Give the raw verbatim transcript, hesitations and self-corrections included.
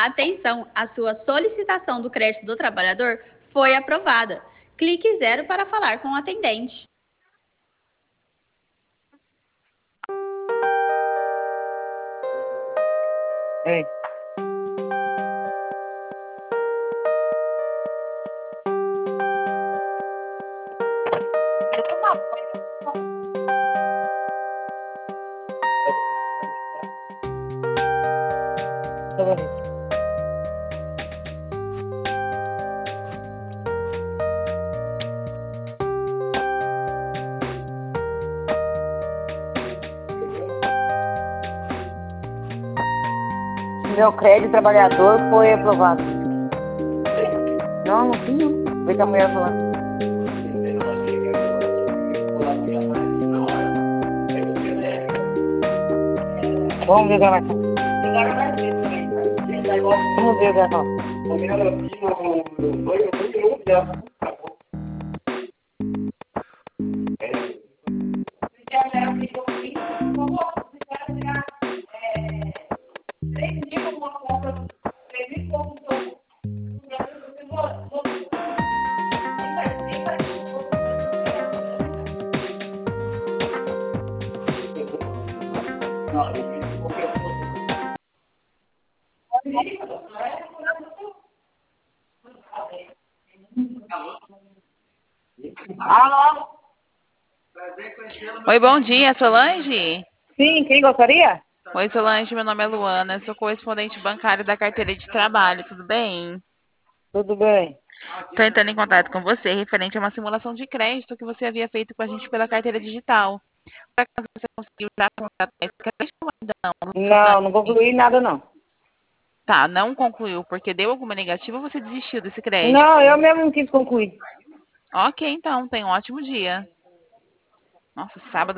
Atenção, a sua solicitação do crédito do trabalhador foi aprovada. Clique zero para falar com o atendente. Ei. Tá bonito. Meu crédito trabalhador foi aprovado. Não, não tinha. Vê que a mulher falando. Vamos ver o que ela vai falar. Vamos ver o que ela fala. Alô? Oi, bom dia, Solange? Sim, quem gostaria? Oi, Solange, meu nome é Luana, sou correspondente bancário da carteira de trabalho, tudo bem? Tudo bem. Estou entrando em contato com você referente a uma simulação de crédito que você havia feito com a gente pela carteira digital. Por acaso você conseguiu já contratar esse crédito ou ainda não? Não, não concluí nada, não. Tá, não concluiu porque deu alguma negativa ou você desistiu desse crédito? Não, eu mesmo não quis concluir. Ok, então, tenha um ótimo dia. Nossa, sábado